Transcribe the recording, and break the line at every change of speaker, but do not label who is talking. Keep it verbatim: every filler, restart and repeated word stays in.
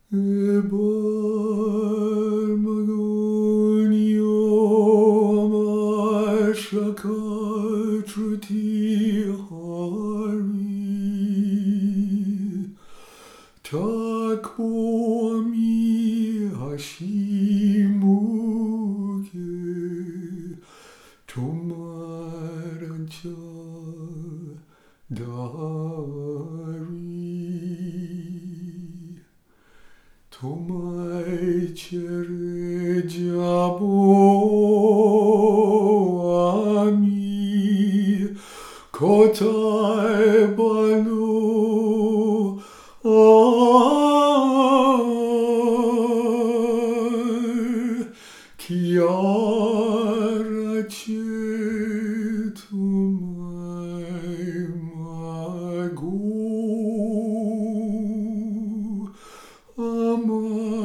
Ebal magonio ma shakatruti hari takbomi hashimuke tomarancha dari Tomai chere jabo ami kotai balu ai kiara che tomai mago ama